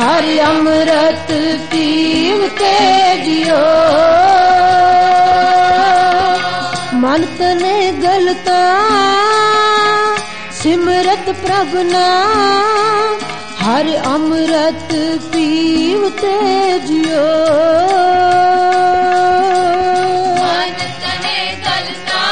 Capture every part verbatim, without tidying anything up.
हर अमृत पीवते जियो मन तने गलता सिमरत प्रभु नाम हर अमृत पीवते जियो मन तने गलता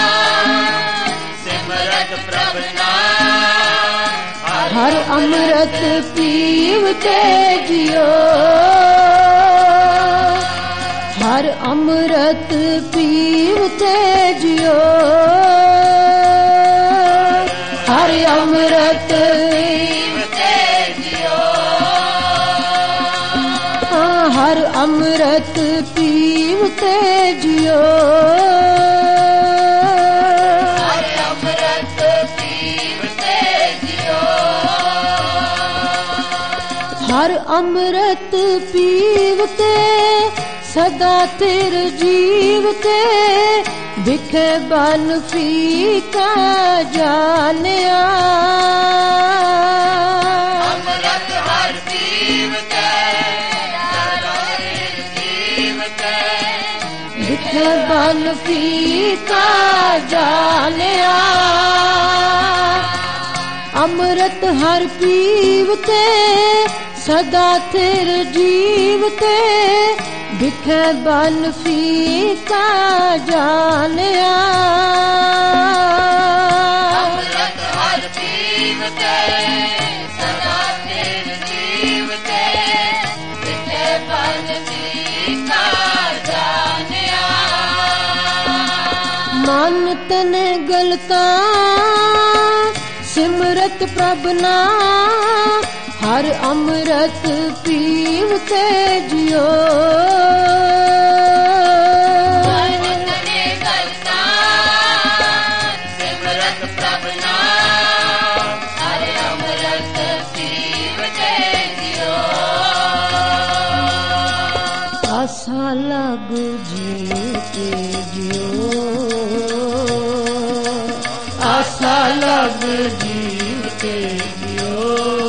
सिमरत प्रभु नाम हर अमृत पीवते जियो हर अमृत पीवते जियो हर अमृत पीवते जियो हर अमृत पीवते जियो हर अमृत पीवते जियो हर अमृत पीवते सदा तेर जीवते बिखे बन फीका जानिया अमृत हर पीवते सदा तेर जीवते बिखे बन फीका जानिया अमृत हर पीवते सदा तेर जीवते बिखे बन फीका जानिया अमृत हर पीवते सदा तेर जीवते बिखे बन फीका जानिया मन तने गलता सिमरत प्रभु नाम हर अमृत पीवते जियो मन तने गलता सिमरत प्रभु नाम हर अमृत पीवते जियो आसा लग जीते जियो आसा लग जीते जियो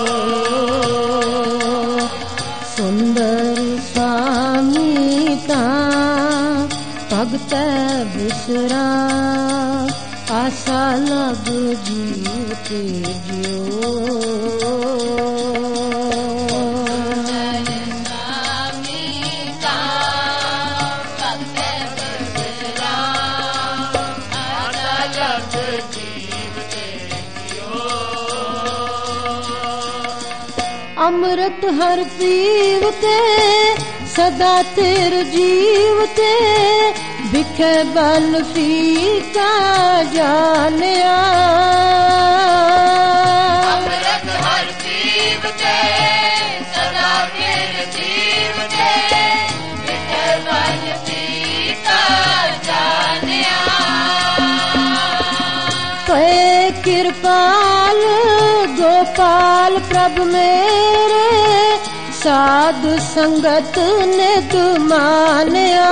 सुंदर स्वामी ता भगत बिसरा आशा लग जीवते जियो अमृत हर पीवते सदा तेर जीवते बिखे बन फीका जानिया अमृत हर पीवते सदा तेर जीवते बिखे बन फीका जानिया पे कृपाल गोपाल प्रभु मेरे साधु संगत निध मानिया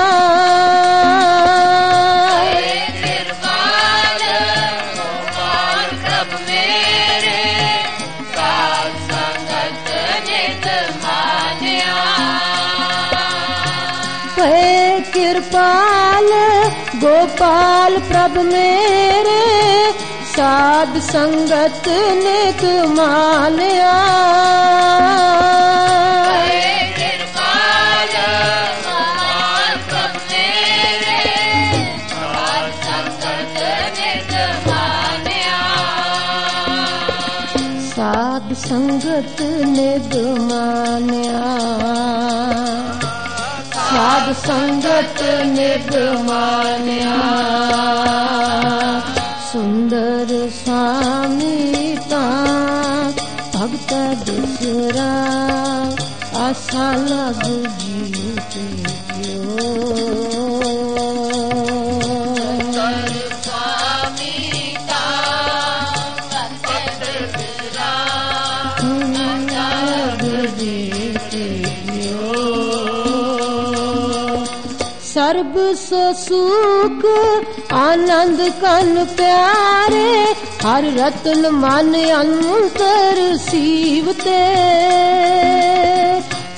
कृपाल गोपाल प्रभु मेरे साधु संगत निध मानिया पे कृपाल गोपाल प्रभु मेरे साध संगत नित मानिया कृपाल गोपाल प्रभु मेरे साध संगत नित मानिया साध संगत नित मानिया साध संगत नित मानिया सुंदर स्वामी ता भगत बिसरा आशा लग जीते जियो स्वामी का भगत बिसरा लग जीते जियो सर्ब सो सुख आनंद कन प्यारे हर रतन मन अंतर सीवते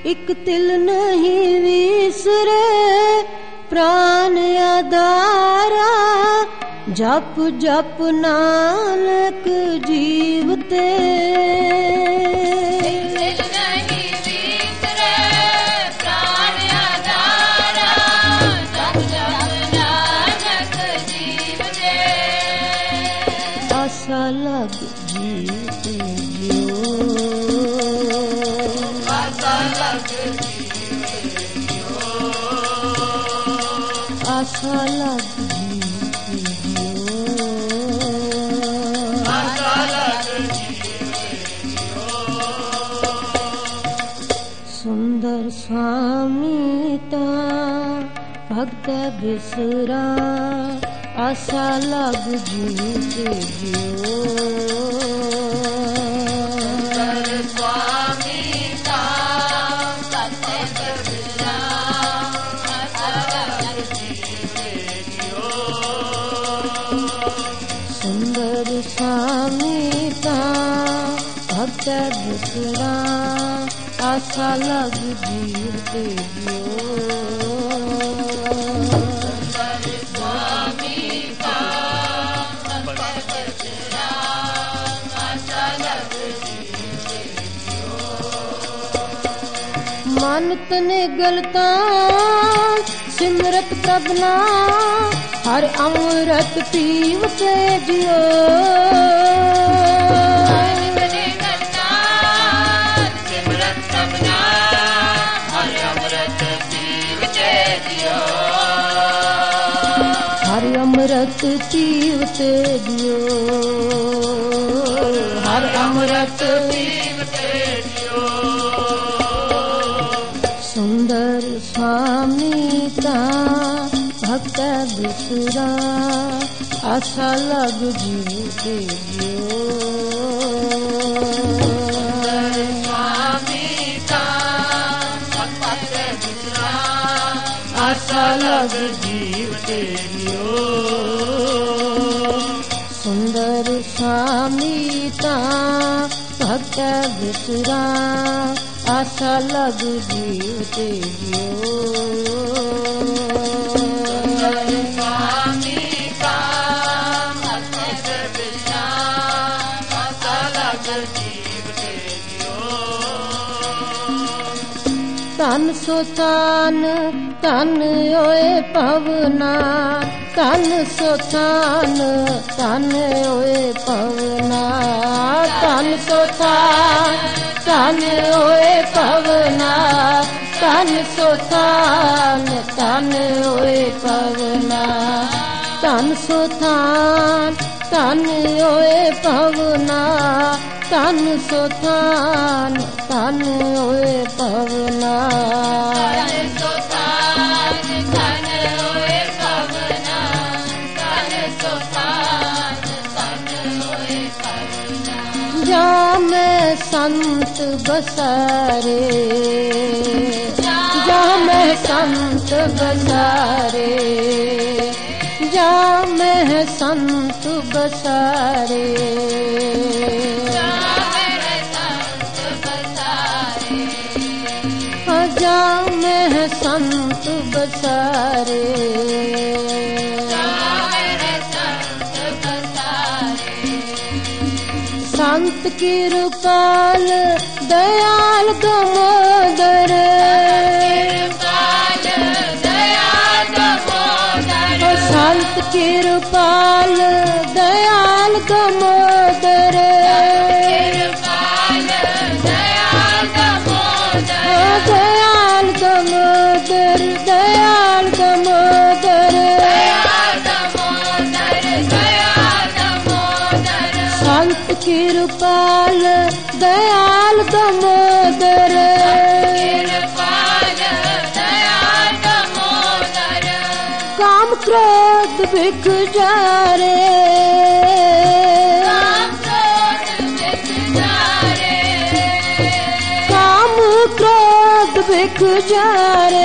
एक तिल नहीं विसरे प्राण आधारा, जप जप नानक जीवते। आशा लग जीवते जियो, आशा लग जीवते जियो, आशा लग जीवते जियो, आशा लग जीवते जियो। सुंदर स्वामी ता भक्त बिसरा, आशा लग जीवते जियो। सुंदर स्वामी का भक्त बिसरा, आशा लग जीवते जियो। सुंदर स्वामी का भक्त बिसरा, आशा लग जीवते जियो। मन तने गलता सिमरत प्रभना, हर अमृत पीवते जियो। सिमरत प्रभना, हर अमृत पीवते जियो, हर अमृत पीवते जियो, हर अमृत पीवते जियो। सुंदर स्वामी का भक्त बिसरा, आशा लग जीवते जियो। स्वामी का भक्त बिसरा, आशा लग जीवते जियो। सुंदर स्वामी का भक्त बिसरा, आशा लग जीवते जियो। स्वामी का भक्त बिसरा, आशा लग जीवते जियो। तन सो थान तन ओए पवना, तन सो थान तन ओए पवना, तन सो थान तन ओए पवना, तन सो थान तन ओए पवना, तन सो थान तन ओए पवना, तन सो थान तन ओए पवना। जा मैं संत बसारे, जा मैं संत बसारे, जा मैं संत बसारे, जा मैं संत बसारे। संत कृपाल दयाल दामोदर, संत कृपाल दयाल दामोदर, दयाल दामोदर, दयाल दामोदर, संत कृपाल दयाल दामोदर, काम क्रोध बिख जारे, काम क्रोध बिख जारे,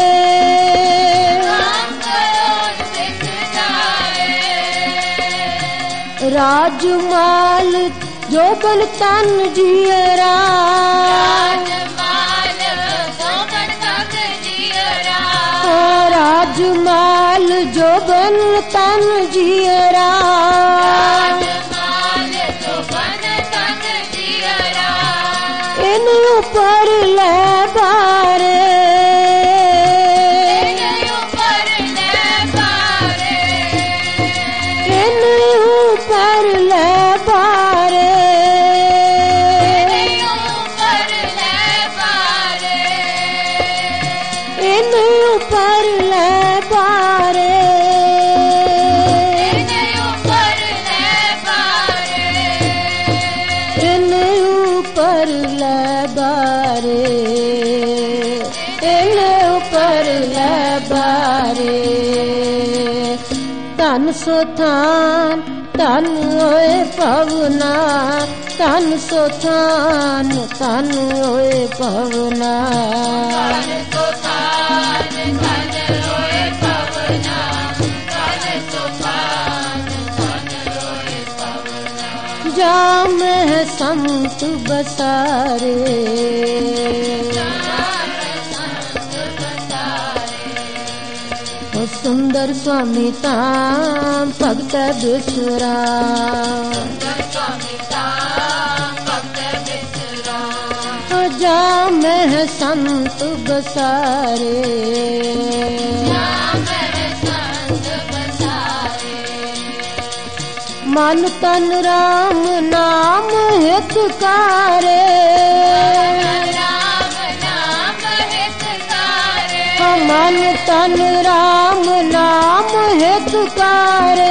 राजमाल जो बन तन जियरा, राजमाल जो बन तन जियरा, राजमाल जो बन तन जियरा, इन ऊपर ले बारे, इन ऊपर ले बारे, इन ऊपर ले बारे, इन ऊपर ले बारे, इन ऊपर ले बारे, इन ऊपर ले बारे, इन ऊपर ले बारे, इन ऊपर ले बारे। तन सो थान तन होए पवना, तन सो थान तन होए पवना, तन सो थान तन होए पवना, तन सो थान तन होए पवना, जा मैं संत बसारे, संत बसारे, ओ सुंदर स्वामी ताम भक्त बिसरा, स्वामी ताम भक्त बिसरा, ओ जा मैं संत बसारे, श्याम संत बसारे, मन तन राम नाम हितकारे, राम नाम हितकारे, मन तन राम नाम हितकारे,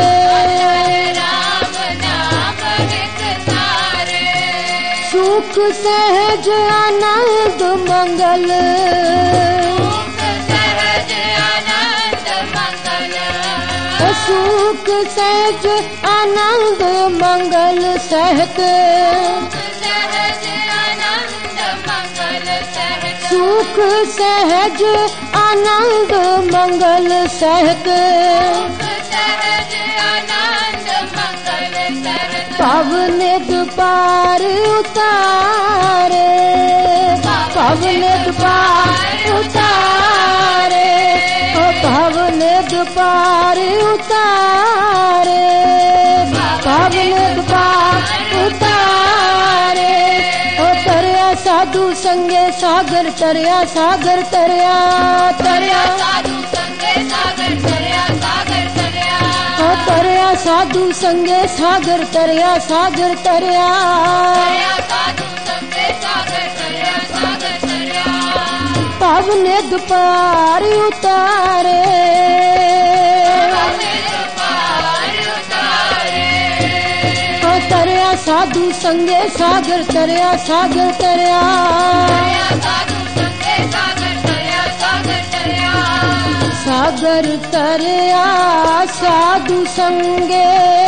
राम नाम हितकारे, सुख सहज आनंद मंगल, सुख सहज आनंद मंगल, सुख सहज आनंद मंगल सहत, सहज आनंद मंगल सहज, सुख सहज आनंद मंगल सहत, सहज आनंद मंगल सहज, पवन द्वार उतारे, पवन द्वार उतारे, ओ पवन द्वार उतारे, पवन द्वार उतारे, ओ तरया साधु संगे सागर तरया सागर तरया तरया, साधु संगे सागर तरया सागर तरया, ओ तरया साधु संगे सागर तरया सागर तरया, तरया साधु संगे सागर तरया सागर तरया, पवन द्वार उतारे, पवन द्वार उतारे, ओ तरया साधु संगे सागर तरया सागर तरया, तरया साधु संगे सागर तरया सागर तरया, सागर तरया साधु संगे,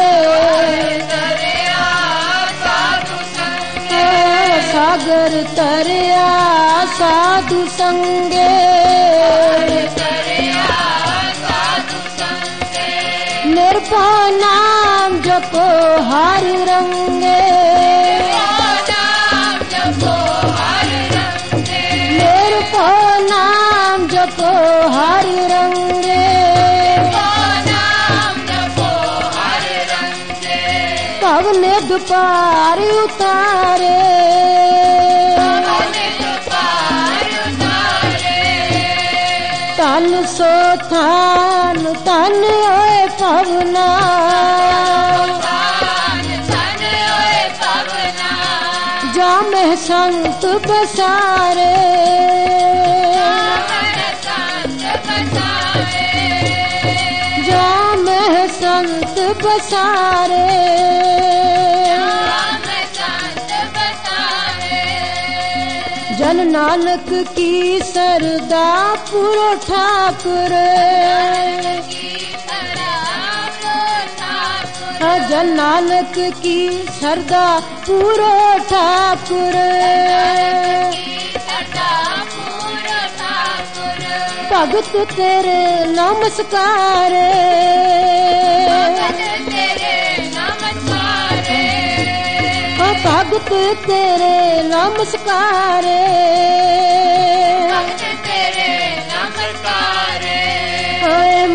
तरया साधु संगे, ओ सागर तरया साधु संगे, तरया साधु संगे, निर्भय नाम जपो हर रंगे, नाम जपो हर रंगे, निर्भय नाम जपो हर रंगे, नाम जपो हर रंगे, पवन द्वार उतारे, पवन द्वार उतारे, तन सो थान तन होए पवना, थान तन होए पवना, जा मैं संत बसारे, रावण संत बसारे, जा मैं संत बसारे, राम संत बसारे, जन नानक की सरदा पुरो ठाकुर, की तरह ठाकुर, जन नानक की सरदा पुरो ठाकुर, की सदा पूरो ठाकुर, भगत तेरे नमस्कार, भगत तेरे नमस्कारे, भगत तेरे नमस्कार, भगत तेरे नमस्कारे,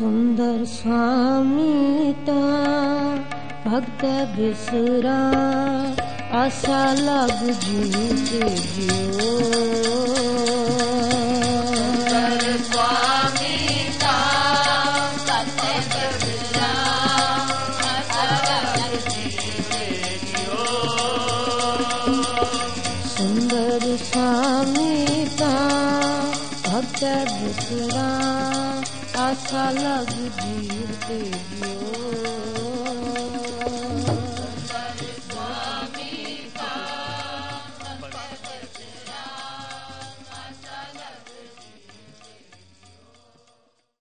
सुंदर स्वामी ता भक्त बिसरा आशा लग जीते जियो सुंदर स्वामी ता भक्त बिसरा आशा लग जीते जियो सुंदर स्वामी ता भक्त बिसरा आशा लग जीते जियो